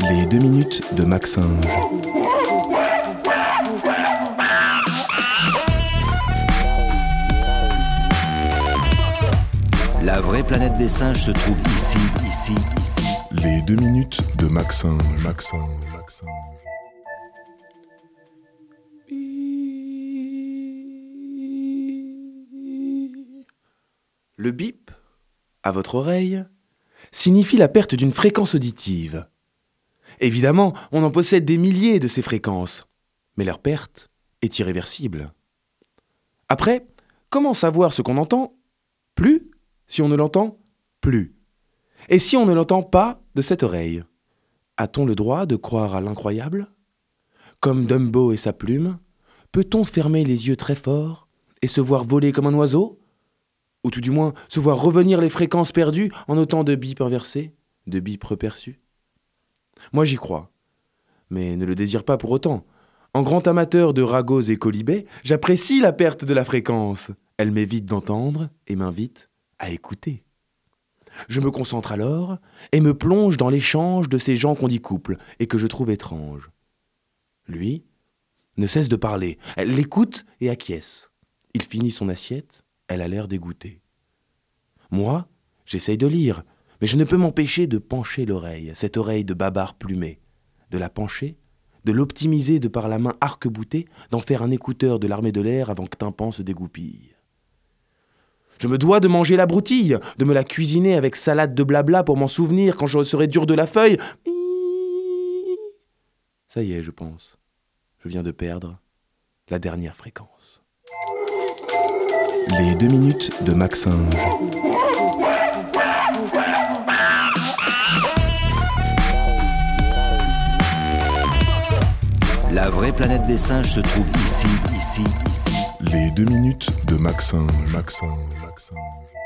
Les 2 minutes de Maxinge. La vraie planète des singes se trouve ici. Les 2 minutes de Maxinge. Le bip, à votre oreille, signifie la perte d'une fréquence auditive. Évidemment, on en possède des milliers de ces fréquences, mais leur perte est irréversible. Après, comment savoir ce qu'on entend ? Plus, si on ne l'entend plus. Et si on ne l'entend pas de cette oreille, a-t-on le droit de croire à l'incroyable ? Comme Dumbo et sa plume, peut-on fermer les yeux très fort et se voir voler comme un oiseau ? Ou tout du moins se voir revenir les fréquences perdues en autant de bips inversés, de bips reperçus ? Moi j'y crois, mais ne le désire pas pour autant. En grand amateur de ragots et colibets, j'apprécie la perte de la fréquence. Elle m'évite d'entendre et m'invite à écouter. Je me concentre alors et me plonge dans l'échange de ces gens qu'on dit couple et que je trouve étranges. Lui ne cesse de parler, elle l'écoute et acquiesce. Il finit son assiette, elle a l'air dégoûtée. Moi, j'essaye de lire, mais je ne peux m'empêcher de pencher l'oreille, cette oreille de babard plumé, de la pencher, de l'optimiser de par la main arc-boutée, d'en faire un écouteur de l'armée de l'air avant que tympan se dégoupille. Je me dois de manger la broutille, de me la cuisiner avec salade de blabla pour m'en souvenir quand je serai dur de la feuille. Ça y est, je pense. Je viens de perdre la dernière fréquence. Les 2 minutes de Maxinge. La vraie planète des singes se trouve ici. Les 2 minutes de Maxinge.